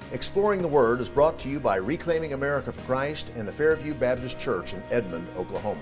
Exploring the Word is brought to you by Reclaiming America for Christ and the Fairview Baptist Church in Edmond, Oklahoma.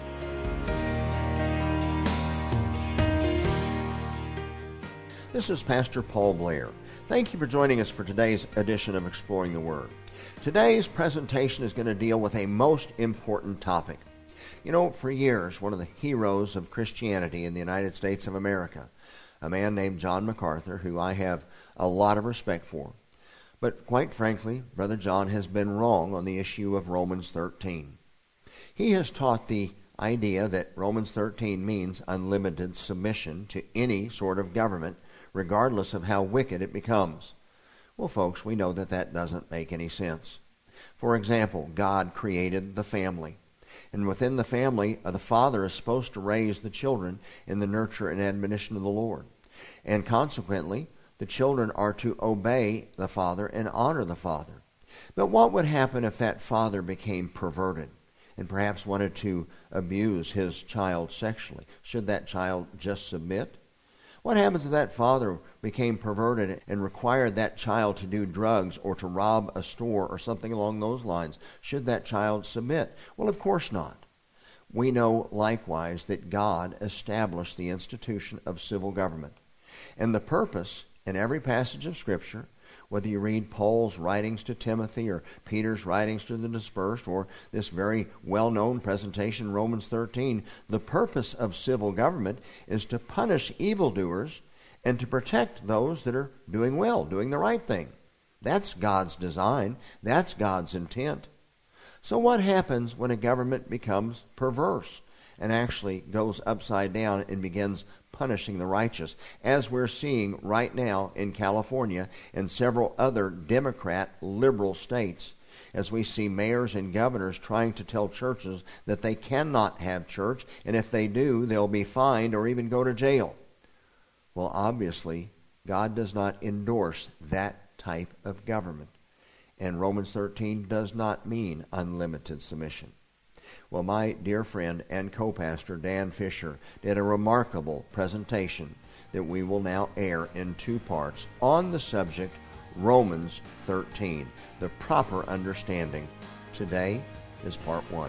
This is Pastor Paul Blair. Thank you for joining us for today's edition of Exploring the Word. Today's presentation is going to deal with a most important topic. You know, for years, one of the heroes of Christianity in the United States of America, a man named John MacArthur, who I have a lot of respect for. But quite frankly, Brother John has been wrong on the issue of Romans 13. He has taught the idea that Romans 13 means unlimited submission to any sort of government, regardless of how wicked it becomes. Well, folks, we know that that doesn't make any sense. For example, God created the family. And within the family, the father is supposed to raise the children in the nurture and admonition of the Lord. And consequently, the children are to obey the father and honor the father. But what would happen if that father became perverted and perhaps wanted to abuse his child sexually? Should that child just submit? What happens if that father became perverted and required that child to do drugs or to rob a store or something along those lines? Should that child submit? Well, of course not. We know likewise that God established the institution of civil government. And the purpose in every passage of Scripture, whether you read Paul's writings to Timothy or Peter's writings to the dispersed or this very well-known presentation, Romans 13, the purpose of civil government is to punish evildoers and to protect those that are doing well, doing the right thing. That's God's design. That's God's intent. So what happens when a government becomes perverse and actually goes upside down and begins punishing the righteous, as we're seeing right now in California and several other Democrat liberal states, as we see mayors and governors trying to tell churches that they cannot have church, and if they do, they'll be fined or even go to jail. Well, obviously, God does not endorse that type of government, and Romans 13 does not mean unlimited submission. Well, my dear friend and co-pastor Dan Fisher did a remarkable presentation that we will now air in two parts on the subject Romans 13, the proper understanding. Today is part one.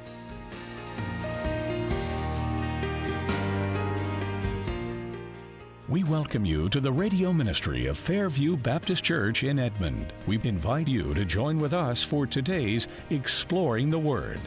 We welcome you to the radio ministry of Fairview Baptist Church in Edmond. We invite you to join with us for today's Exploring the Word.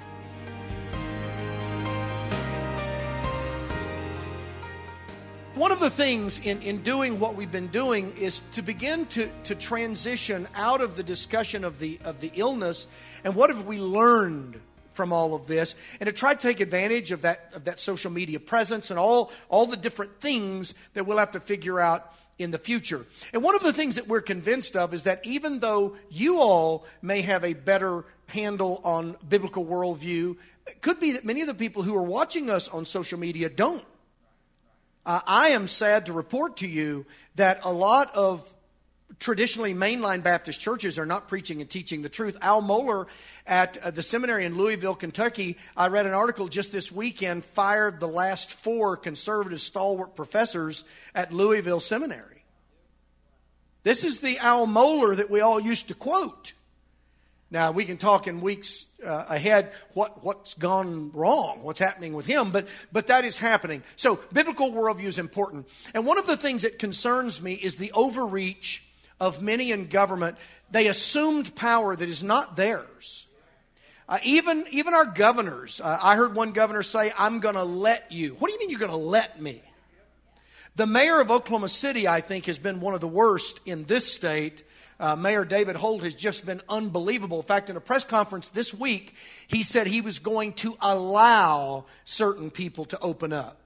One of the things in doing what we've been doing is to begin to transition out of the discussion of the illness and what have we learned from all of this, and to try to take advantage of that social media presence and all the different things that we'll have to figure out in the future. And one of the things that we're convinced of is that even though you all may have a better handle on biblical worldview, it could be that many of the people who are watching us on social media don't. I am sad to report to you that a lot of traditionally mainline Baptist churches are not preaching and teaching the truth. Al Mohler at the seminary in Louisville, Kentucky, I read an article just this weekend, fired the last 4 conservative stalwart professors at Louisville Seminary. This is the Al Mohler that we all used to quote. Now, we can talk in weeks ahead what's gone wrong, what's happening with him, but that is happening. So biblical worldview is important. And one of the things that concerns me is the overreach of many in government. They assumed power that is not theirs. Even our governors. I heard one governor say, "I'm going to let you." What do you mean you're going to let me? The mayor of Oklahoma City, I think, has been one of the worst in this state. Mayor David Holt has just been unbelievable. In fact, in a press conference this week, he said he was going to allow certain people to open up.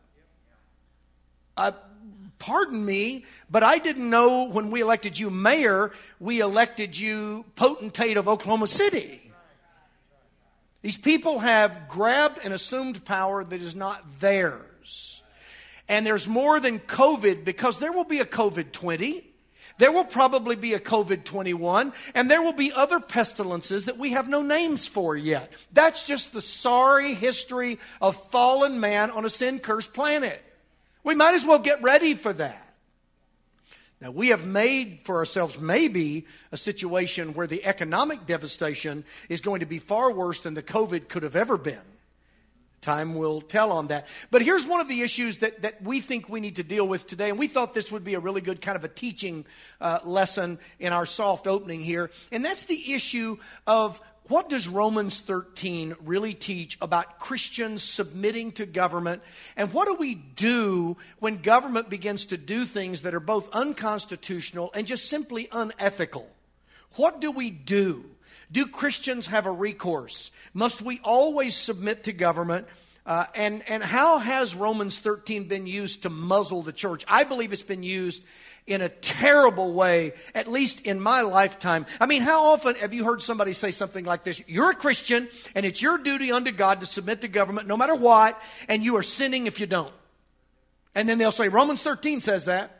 Pardon me, but I didn't know when we elected you mayor, we elected you potentate of Oklahoma City. These people have grabbed and assumed power that is not theirs. And there's more than COVID, because there will be a COVID-20. There will probably be a COVID-21, and there will be other pestilences that we have no names for yet. That's just the sorry history of fallen man on a sin-cursed planet. We might as well get ready for that. Now, we have made for ourselves maybe a situation where the economic devastation is going to be far worse than the COVID could have ever been. Time will tell on that. But here's one of the issues that we think we need to deal with today, and we thought this would be a really good kind of a teaching lesson in our soft opening here, and that's the issue of what does Romans 13 really teach about Christians submitting to government, and what do we do when government begins to do things that are both unconstitutional and just simply unethical? What do we do? Do Christians have a recourse? Must we always submit to government? And how has Romans 13 been used to muzzle the church? I believe it's been used in a terrible way, at least in my lifetime. I mean, how often have you heard somebody say something like this? You're a Christian, and it's your duty unto God to submit to government no matter what, and you are sinning if you don't. And then they'll say, Romans 13 says that.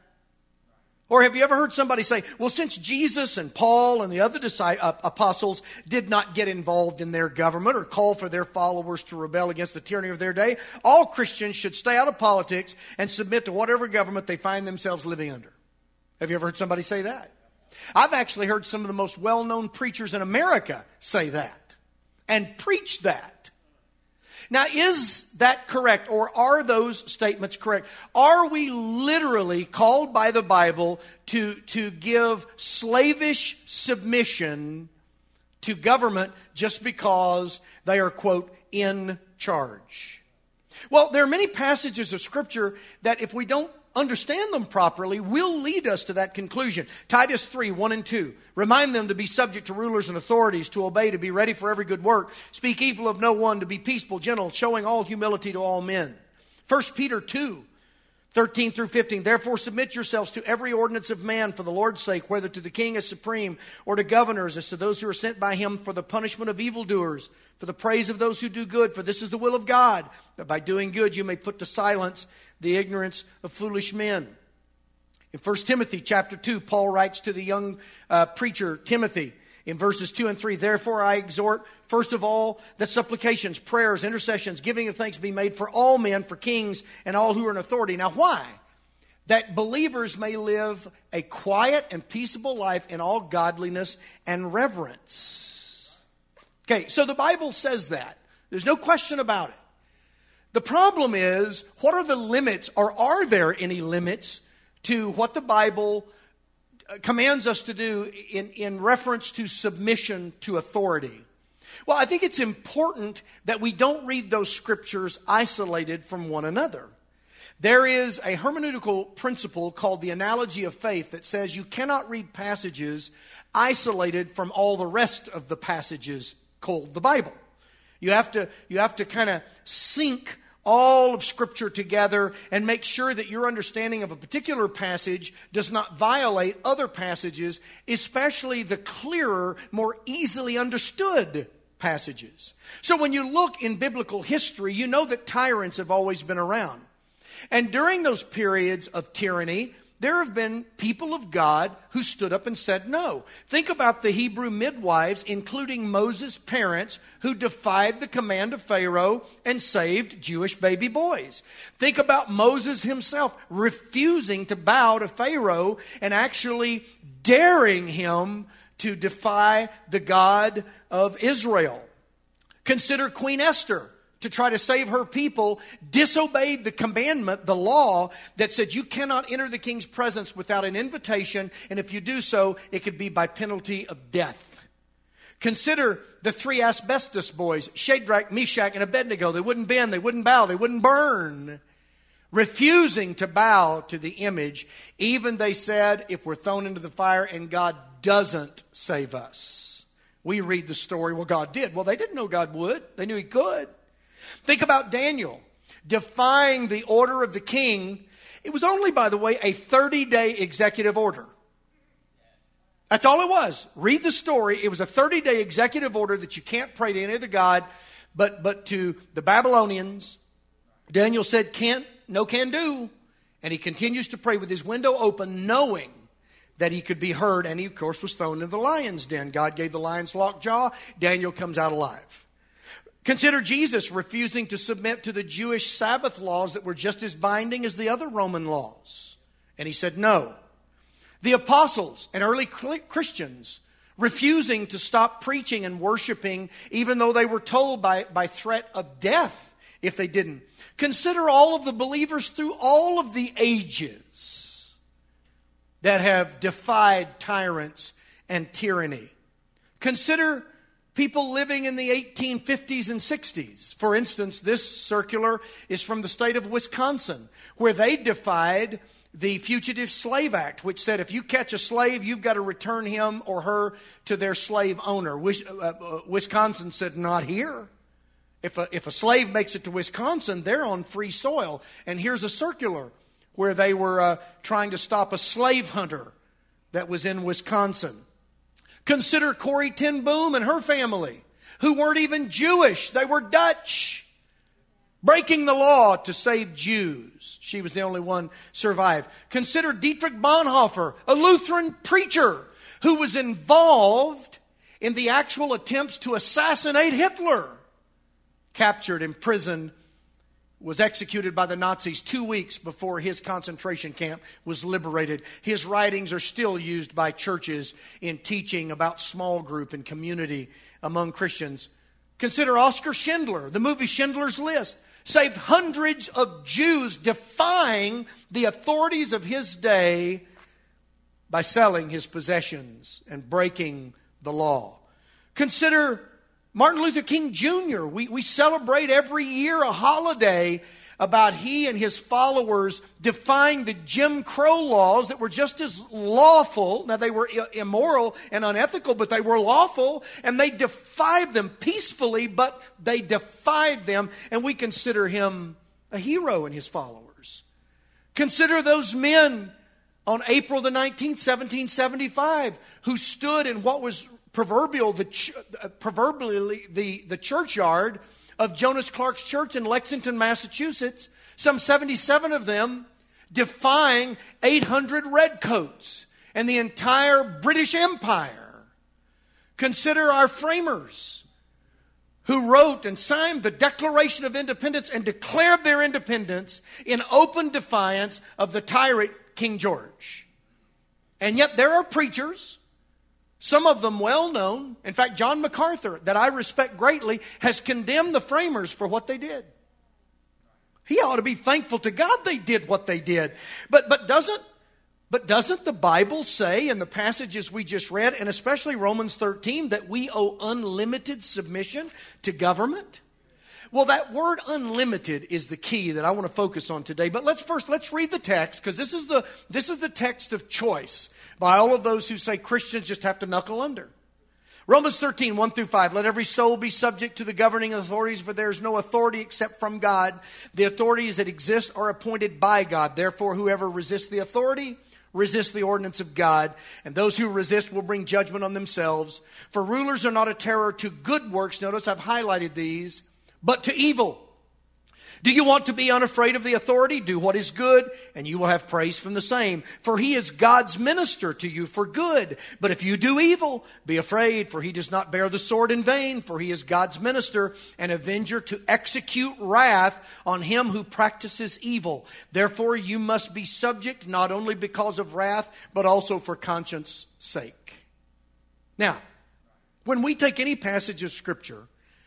Or have you ever heard somebody say, well, since Jesus and Paul and the other apostles did not get involved in their government or call for their followers to rebel against the tyranny of their day, all Christians should stay out of politics and submit to whatever government they find themselves living under. Have you ever heard somebody say that? I've actually heard some of the most well-known preachers in America say that and preach that. Now, is that correct, or are those statements correct? Are we literally called by the Bible to give slavish submission to government just because they are, quote, in charge? Well, there are many passages of Scripture that if we don't understand them properly will lead us to that conclusion. Titus 3, 1 and 2. Remind them to be subject to rulers and authorities, to obey, to be ready for every good work. Speak evil of no one, to be peaceable, gentle, showing all humility to all men. 1 Peter 2, 13 through 15. Therefore submit yourselves to every ordinance of man for the Lord's sake, whether to the king as supreme or to governors as to those who are sent by him for the punishment of evildoers, for the praise of those who do good. For this is the will of God, that by doing good you may put to silence the ignorance of foolish men. In 1 Timothy chapter 2, Paul writes to the young preacher Timothy in verses 2 and 3, therefore I exhort, first of all, that supplications, prayers, intercessions, giving of thanks be made for all men, for kings, and all who are in authority. Now why? That believers may live a quiet and peaceable life in all godliness and reverence. Okay, so the Bible says that. There's no question about it. The problem is, what are the limits, or are there any limits to what the Bible commands us to do in reference to submission to authority? Well, I think it's important that we don't read those scriptures isolated from one another. There is a hermeneutical principle called the analogy of faith that says you cannot read passages isolated from all the rest of the passages called the Bible. You have to kind of sync all of Scripture together and make sure that your understanding of a particular passage does not violate other passages, especially the clearer, more easily understood passages. So when you look in biblical history, you know that tyrants have always been around. And during those periods of tyranny, there have been people of God who stood up and said no. Think about the Hebrew midwives, including Moses' parents, who defied the command of Pharaoh and saved Jewish baby boys. Think about Moses himself refusing to bow to Pharaoh and actually daring him to defy the God of Israel. Consider Queen Esther. To try to save her people, disobeyed the commandment, the law, that said you cannot enter the king's presence without an invitation, and if you do so, it could be by penalty of death. Consider the three asbestos boys, Shadrach, Meshach, and Abednego. They wouldn't bend, they wouldn't bow, they wouldn't burn. Refusing to bow to the image, even they said, if we're thrown into the fire and God doesn't save us. We read the story, well, God did. Well, they didn't know God would. They knew He could. Think about Daniel defying the order of the king. It was only, by the way, a 30-day executive order. That's all it was. Read the story. It was a 30-day executive order that you can't pray to any other god but to the Babylonians. Daniel said, no can do. And he continues to pray with his window open, knowing that he could be heard. And he, of course, was thrown into the lion's den. God gave the lion's locked jaw. Daniel comes out alive. Consider Jesus refusing to submit to the Jewish Sabbath laws that were just as binding as the other Roman laws. And he said no. The apostles and early Christians refusing to stop preaching and worshiping, even though they were told by threat of death if they didn't. Consider all of the believers through all of the ages that have defied tyrants and tyranny. Consider people living in the 1850s and 60s. For instance, this circular is from the state of Wisconsin, where they defied the Fugitive Slave Act, which said if you catch a slave, you've got to return him or her to their slave owner. Wisconsin said, not here. If a slave makes it to Wisconsin, they're on free soil. And here's a circular where they were trying to stop a slave hunter that was in Wisconsin. Consider Corrie ten Boom and her family, who weren't even Jewish. They were Dutch, breaking the law to save Jews. She was the only one survived. Consider Dietrich Bonhoeffer, a Lutheran preacher who was involved in the actual attempts to assassinate Hitler. Captured, imprisoned, was executed by the Nazis 2 weeks before his concentration camp was liberated. His writings are still used by churches in teaching about small group and community among Christians. Consider Oskar Schindler, the movie Schindler's List. Saved hundreds of Jews, defying the authorities of his day by selling his possessions and breaking the law. Consider Martin Luther King Jr. We celebrate every year a holiday about he and his followers defying the Jim Crow laws that were just as lawful. Now, they were immoral and unethical, but they were lawful, and they defied them peacefully, but they defied them, and we consider him a hero and his followers. Consider those men on April the 19th, 1775, who stood in what was proverbially the churchyard of Jonas Clark's church in Lexington, Massachusetts, some 77 of them defying 800 redcoats and the entire British Empire. Consider our framers who wrote and signed the Declaration of Independence and declared their independence in open defiance of the tyrant King George. And yet there are preachers, some of them well known. In fact, John MacArthur, that I respect greatly, has condemned the framers for what they did. He ought to be thankful to God they did what they did. But doesn't the Bible say in the passages we just read, and especially Romans 13, that we owe unlimited submission to government? Well, that word unlimited is the key that I want to focus on today. But let's read the text, because this is the text of choice by all of those who say Christians just have to knuckle under. Romans 13, 1 through 5. Let every soul be subject to the governing authorities, for there is no authority except from God. The authorities that exist are appointed by God. Therefore, whoever resists the authority resists the ordinance of God, and those who resist will bring judgment on themselves. For rulers are not a terror to good works. Notice I've highlighted these, but to evil. Do you want to be unafraid of the authority? Do what is good, and you will have praise from the same. For he is God's minister to you for good. But if you do evil, be afraid, for he does not bear the sword in vain. For he is God's minister, an avenger to execute wrath on him who practices evil. Therefore you must be subject, not only because of wrath, but also for conscience sake. Now, when we take any passage of Scripture,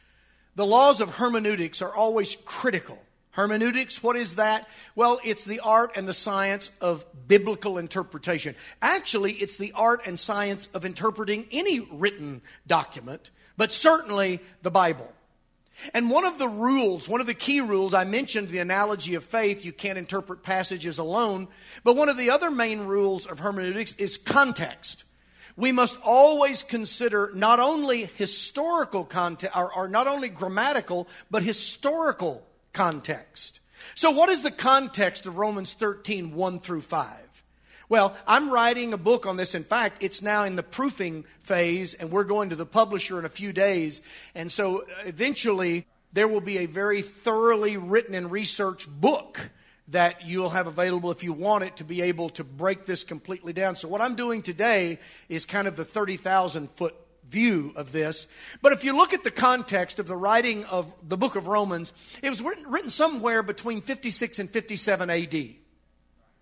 the laws of hermeneutics are always critical. Hermeneutics, what is that? Well, it's the art and the science of biblical interpretation. Actually, it's the art and science of interpreting any written document, but certainly the Bible. And one of the key rules, I mentioned the analogy of faith, you can't interpret passages alone, but one of the other main rules of hermeneutics is context. We must always consider not only historical context, or not only grammatical, but historical context. So what is the context of Romans 13, 1 through 5? Well, I'm writing a book on this. In fact, it's now in the proofing phase, and we're going to the publisher in a few days. And so eventually there will be a very thoroughly written and researched book that you'll have available if you want it, to be able to break this completely down. So what I'm doing today is kind of the 30,000-foot view of this. But if you look at the context of the writing of the book of Romans, it was written somewhere between 56 and 57 AD.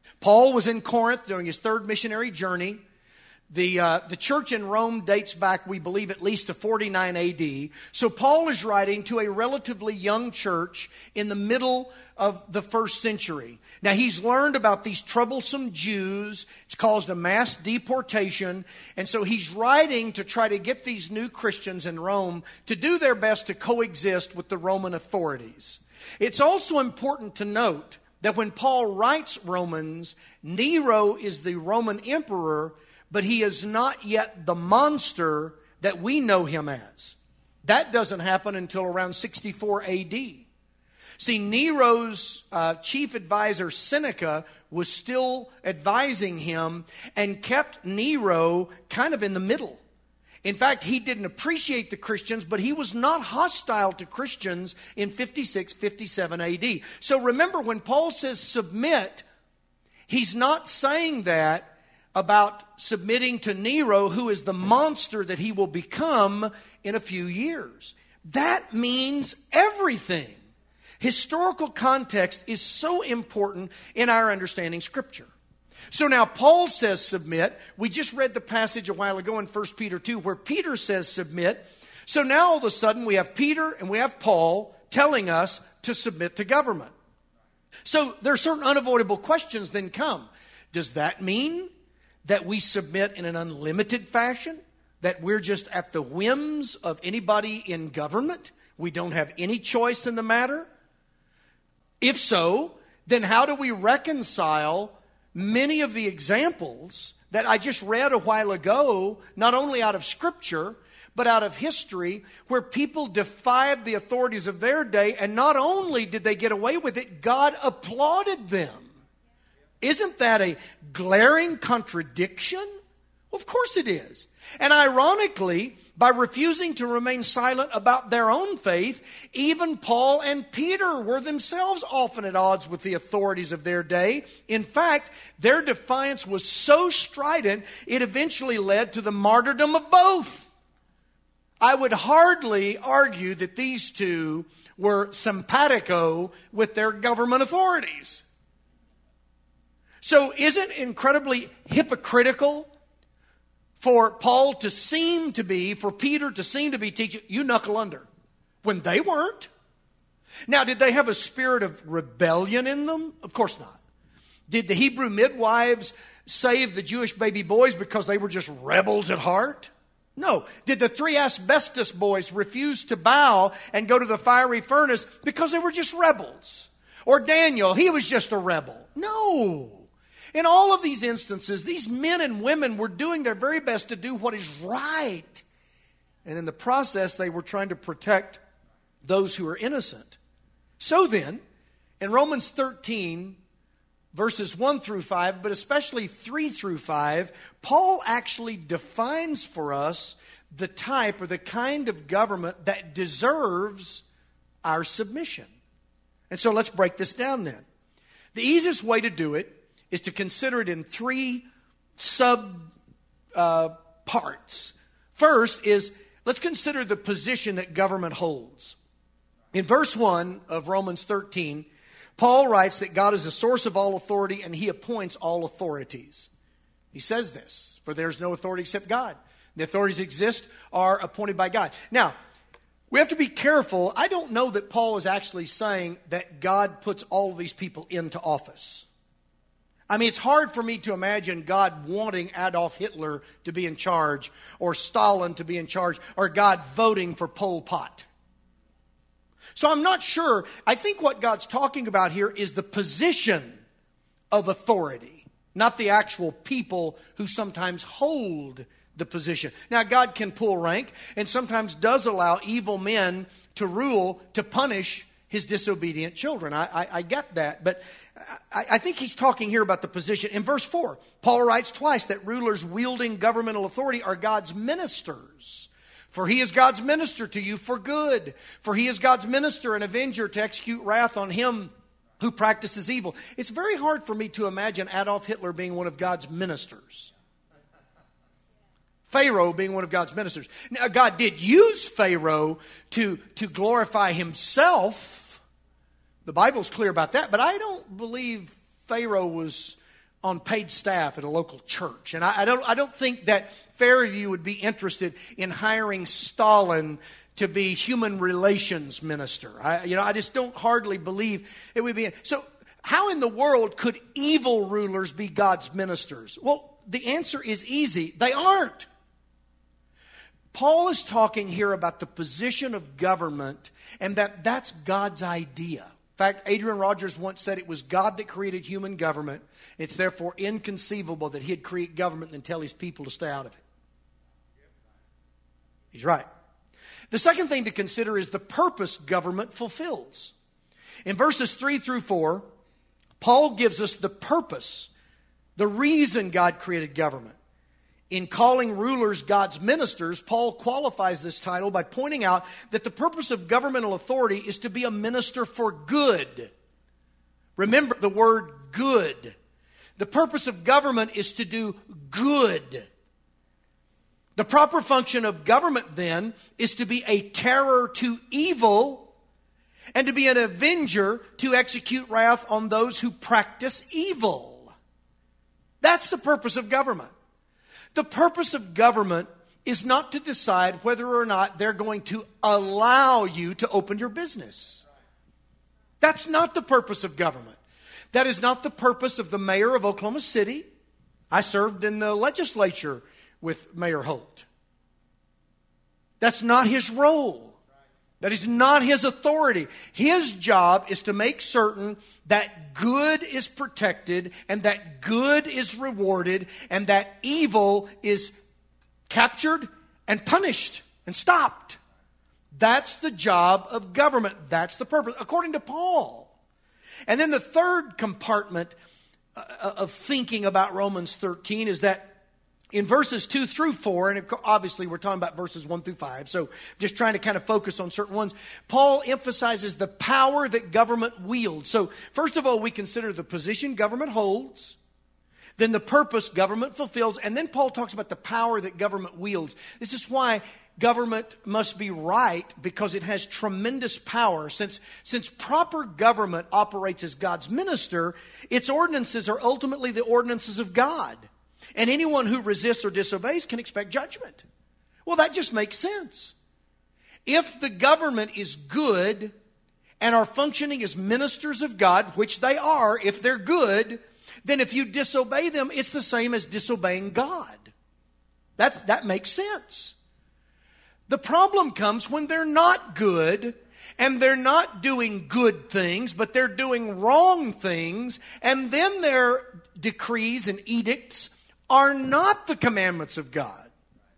Paul was in Corinth during his third missionary journey. The church in Rome dates back, we believe, at least to 49 AD. So Paul is writing to a relatively young church in the middle of the first century. Now, he's learned about these troublesome Jews. It's caused a mass deportation. And so he's writing to try to get these new Christians in Rome to do their best to coexist with the Roman authorities. It's also important to note that when Paul writes Romans, Nero is the Roman emperor, but he is not yet the monster that we know him as. That doesn't happen until around 64 AD. See, Nero's chief advisor, Seneca, was still advising him and kept Nero kind of in the middle. In fact, he didn't appreciate the Christians, but he was not hostile to Christians in 56, 57 AD. So remember, when Paul says submit, he's not saying that about submitting to Nero, who is the monster that he will become in a few years. That means everything. Historical context is so important in our understanding Scripture. So now Paul says submit. We just read the passage a while ago in 1 Peter 2 where Peter says submit. So now all of a sudden we have Peter and we have Paul telling us to submit to government. So there are certain unavoidable questions then come. Does that mean that we submit in an unlimited fashion? That we're just at the whims of anybody in government? We don't have any choice in the matter? If so, then how do we reconcile many of the examples that I just read a while ago, not only out of Scripture, but out of history, where people defied the authorities of their day, and not only did they get away with it, God applauded them. Isn't that a glaring contradiction? Well, of course it is. And ironically, by refusing to remain silent about their own faith, even Paul and Peter were themselves often at odds with the authorities of their day. In fact, their defiance was so strident, it eventually led to the martyrdom of both. I would hardly argue that these two were simpatico with their government authorities. So isn't it incredibly hypocritical for Paul to seem to be, for Peter to seem to be teaching, you knuckle under, when they weren't? Now, did they have a spirit of rebellion in them? Of course not. Did the Hebrew midwives save the Jewish baby boys because they were just rebels at heart? No. Did the 3 asbestos boys refuse to bow and go to the fiery furnace because they were just rebels? Or Daniel, he was just a rebel? No. In all of these instances, these men and women were doing their very best to do what is right. And in the process, they were trying to protect those who are innocent. So then, in Romans 13, verses 1 through 5, but especially 3 through 5, Paul actually defines for us the type or the kind of government that deserves our submission. And so let's break this down then. The easiest way to do it is to consider it in 3 parts. First is, let's consider the position that government holds. In verse 1 of Romans 13, Paul writes that God is the source of all authority and he appoints all authorities. He says this, for there is no authority except God. The authorities that exist are appointed by God. Now, we have to be careful. I don't know that Paul is actually saying that God puts all of these people into office. I mean, it's hard for me to imagine God wanting Adolf Hitler to be in charge, or Stalin to be in charge, or God voting for Pol Pot. So I'm not sure. I think what God's talking about here is the position of authority, not the actual people who sometimes hold the position. Now, God can pull rank and sometimes does allow evil men to rule, to punish his disobedient children. I get that, but I think he's talking here about the position. In verse 4, Paul writes twice that rulers wielding governmental authority are God's ministers. For he is God's minister to you for good. For he is God's minister and avenger to execute wrath on him who practices evil. It's very hard for me to imagine Adolf Hitler being one of God's ministers. Pharaoh being one of God's ministers. Now, God did use Pharaoh to glorify himself. The Bible's clear about that, but I don't believe Pharaoh was on paid staff at a local church. And I don't think that Fairview would be interested in hiring Stalin to be human relations minister. I just don't hardly believe it would be. So how in the world could evil rulers be God's ministers? Well, the answer is easy. They aren't. Paul is talking here about the position of government and that's God's idea. In fact, Adrian Rogers once said it was God that created human government. It's therefore inconceivable that he'd create government and tell his people to stay out of it. He's right. The second thing to consider is the purpose government fulfills. In verses 3 through 4, Paul gives us the purpose, the reason God created government. In calling rulers God's ministers, Paul qualifies this title by pointing out that the purpose of governmental authority is to be a minister for good. Remember the word good. The purpose of government is to do good. The proper function of government, then, is to be a terror to evil and to be an avenger to execute wrath on those who practice evil. That's the purpose of government. The purpose of government is not to decide whether or not they're going to allow you to open your business. That's not the purpose of government. That is not the purpose of the mayor of Oklahoma City. I served in the legislature with Mayor Holt. That's not his role. That is not his authority. His job is to make certain that good is protected and that good is rewarded and that evil is captured and punished and stopped. That's the job of government. That's the purpose, according to Paul. And then the third compartment of thinking about Romans 13 is that in verses 2 through 4, and obviously we're talking about verses 1 through 5, so just trying to kind of focus on certain ones, Paul emphasizes the power that government wields. So first of all, we consider the position government holds, then the purpose government fulfills, and then Paul talks about the power that government wields. This is why government must be right, because it has tremendous power. Since proper government operates as God's minister, its ordinances are ultimately the ordinances of God. And anyone who resists or disobeys can expect judgment. Well, that just makes sense. If the government is good and are functioning as ministers of God, which they are if they're good, then if you disobey them, it's the same as disobeying God. That makes sense. The problem comes when they're not good and they're not doing good things, but they're doing wrong things, and then their decrees and edicts are not the commandments of God.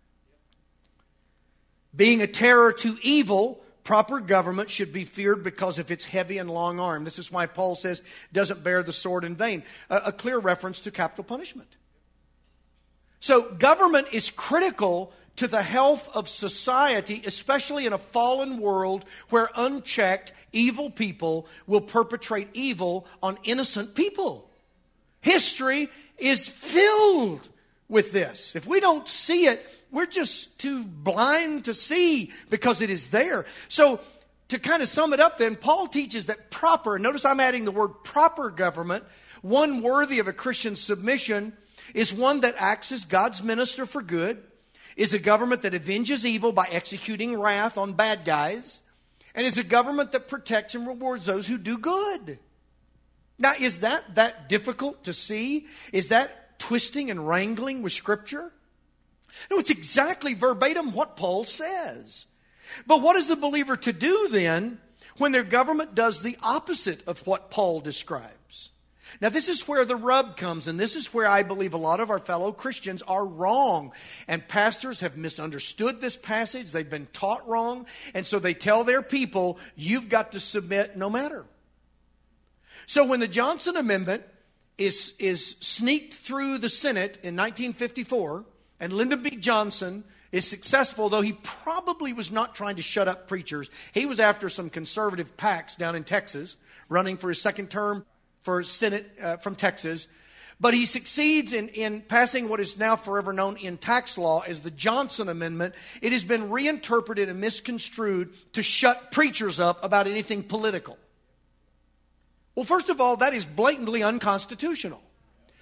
Being a terror to evil, proper government should be feared because of its heavy and long arm. This is why Paul says, doesn't bear the sword in vain. A clear reference to capital punishment. So government is critical to the health of society, especially in a fallen world where unchecked, evil people will perpetrate evil on innocent people. History is filled with this. If we don't see it, we're just too blind to see because it is there. So to kind of sum it up then, Paul teaches that proper, notice I'm adding the word proper government, one worthy of a Christian submission, is one that acts as God's minister for good, is a government that avenges evil by executing wrath on bad guys, and is a government that protects and rewards those who do good. Now, is that difficult to see? Is that twisting and wrangling with Scripture? No, it's exactly verbatim what Paul says. But what is the believer to do then when their government does the opposite of what Paul describes? Now, this is where the rub comes, and this is where I believe a lot of our fellow Christians are wrong. And pastors have misunderstood this passage. They've been taught wrong. And so they tell their people, you've got to submit no matter. So when the Johnson Amendment is sneaked through the Senate in 1954, and Lyndon B. Johnson is successful, though he probably was not trying to shut up preachers. He was after some conservative PACs down in Texas, running for his second term for Senate from Texas. But he succeeds in passing what is now forever known in tax law as the Johnson Amendment. It has been reinterpreted and misconstrued to shut preachers up about anything political. Well, first of all, that is blatantly unconstitutional.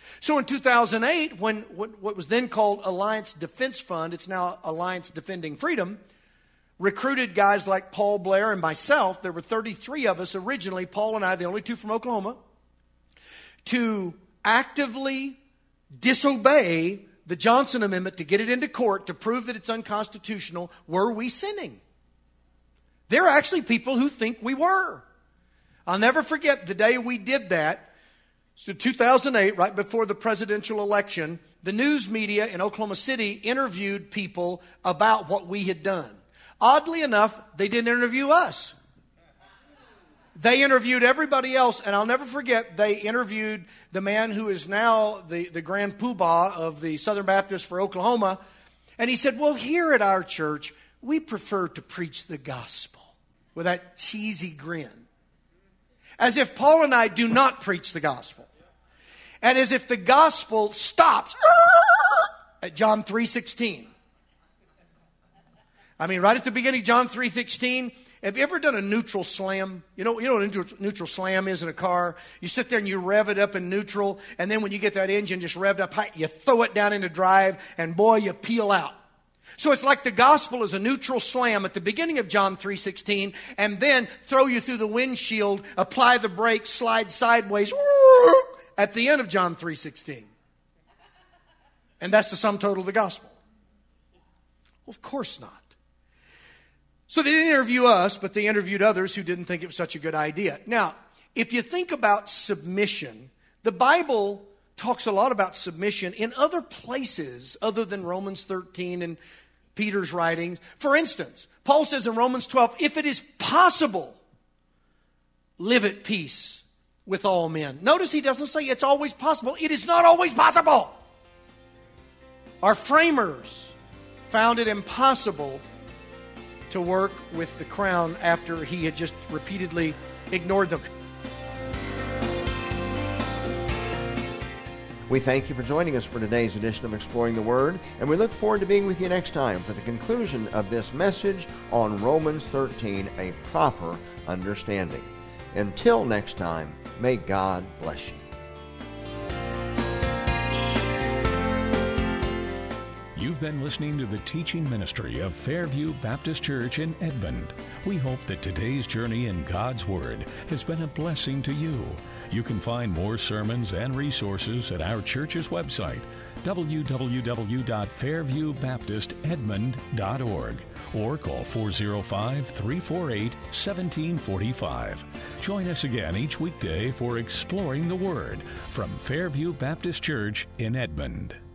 So in 2008, when what was then called Alliance Defense Fund, it's now Alliance Defending Freedom, recruited guys like Paul Blair and myself, there were 33 of us originally, Paul and I, the only two from Oklahoma, to actively disobey the Johnson Amendment to get it into court to prove that it's unconstitutional. Were we sinning? There are actually people who think we were. I'll never forget the day we did that. So 2008, right before the presidential election, the news media in Oklahoma City interviewed people about what we had done. Oddly enough, they didn't interview us. They interviewed everybody else, and I'll never forget, they interviewed the man who is now the grand poobah of the Southern Baptists for Oklahoma, and he said, well, here at our church, we prefer to preach the gospel, with that cheesy grin. As if Paul and I do not preach the gospel. And as if the gospel stops at John 3:16. I mean, right at the beginning, John 3:16. Have you ever done a neutral slam? You know what a neutral slam is in a car? You sit there and you rev it up in neutral, and then when you get that engine just revved up high, you throw it down into drive, and boy, you peel out. So it's like the gospel is a neutral slam at the beginning of John 3:16, and then throw you through the windshield, apply the brakes, slide sideways, at the end of John 3:16. And that's the sum total of the gospel. Well, of course not. So they didn't interview us, but they interviewed others who didn't think it was such a good idea. Now, if you think about submission, the Bible talks a lot about submission in other places other than Romans 13 and Peter's writings. For instance, Paul says in Romans 12, if it is possible, live at peace with all men. Notice he doesn't say it's always possible. It is not always possible. Our framers found it impossible to work with the crown after he had just repeatedly ignored them. We thank you for joining us for today's edition of Exploring the Word, and we look forward to being with you next time for the conclusion of this message on Romans 13, A Proper Understanding. Until next time, may God bless you. You've been listening to the teaching ministry of Fairview Baptist Church in Edmond. We hope that today's journey in God's Word has been a blessing to you. You can find more sermons and resources at our church's website, www.fairviewbaptistedmond.org, or call 405-348-1745. Join us again each weekday for Exploring the Word from Fairview Baptist Church in Edmond.